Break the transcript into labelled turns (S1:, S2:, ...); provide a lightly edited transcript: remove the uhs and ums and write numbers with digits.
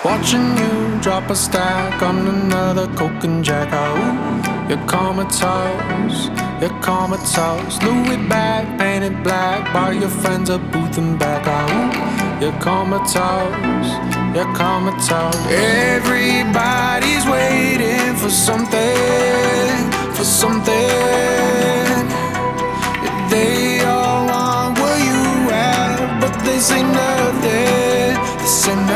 S1: Watching you drop a stack on another coke and jack. Ooh, you're comatose, you're comatose. Louis bag painted black by your friends at Booth and back. Ooh, you're comatose, you're comatose. Everybody's waiting for something, for something. They all want what you have, but they say nothing. They say nothing.